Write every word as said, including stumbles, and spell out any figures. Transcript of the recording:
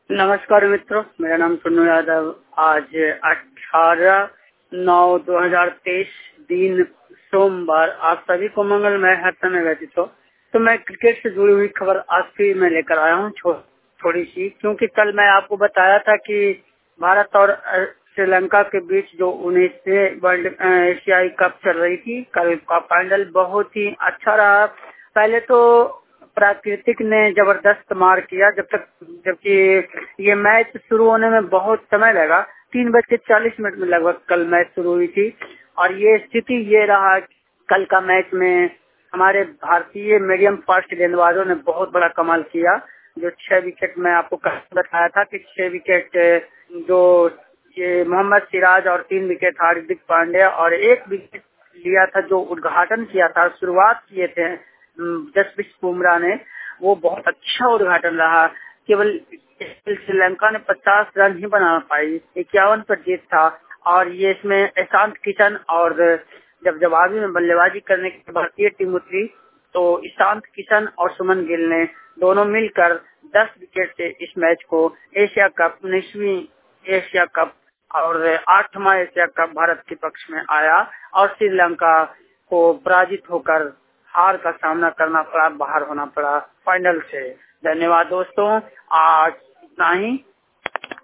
नमस्कार मित्रों, मेरा नाम सोनू यादव। आज अठारह नौ दो हजार तेईस दिन सोमवार आप सभी को मंगलमय हर समय व्यतीत हो। तो मैं क्रिकेट से जुड़ी हुई खबर आज भी मैं लेकर आया हूँ छो, थोड़ी सी, क्योंकि कल मैं आपको बताया था कि भारत और श्रीलंका के बीच जो उन्नीसवें वर्ल्ड एशियाई कप चल रही थी, कल का फाइनल बहुत ही अच्छा रहा। पहले तो प्राकृतिक ने जबरदस्त मार किया, जब तक जबकि ये मैच शुरू होने में बहुत समय लगा। तीन बज के चालीस मिनट में लगभग कल मैच शुरू हुई थी और ये स्थिति ये रहा। कल का मैच में हमारे भारतीय मीडियम फास्ट गेंदबाजों ने बहुत बड़ा कमाल किया। जो छह विकेट मैं आपको बताया था कि छह विकेट जो ये मोहम्मद सिराज और तीन विकेट हार्दिक पांड्या और एक विकेट लिया था जो उद्घाटन किया था, शुरुआत किए थे जसप्रीत बुमराह ने, वो बहुत अच्छा उद्घाटन रहा। केवल श्रीलंका ने पचास रन ही बना पाई, इक्यावन पर जीत था। और ये इसमें ईशांत किशन और जब जवाबी में बल्लेबाजी करने की भारतीय टीम उतरी तो ईशांत किशन और सुमन गिल ने दोनों मिलकर दस विकेट से इस मैच को एशिया कप उन्नीसवीं एशिया कप और आठवां एशिया कप भारत के पक्ष में आया और श्रीलंका को पराजित होकर हार का सामना करना पड़ा, बाहर होना पड़ा फाइनल से। धन्यवाद दोस्तों, आज इतना ही।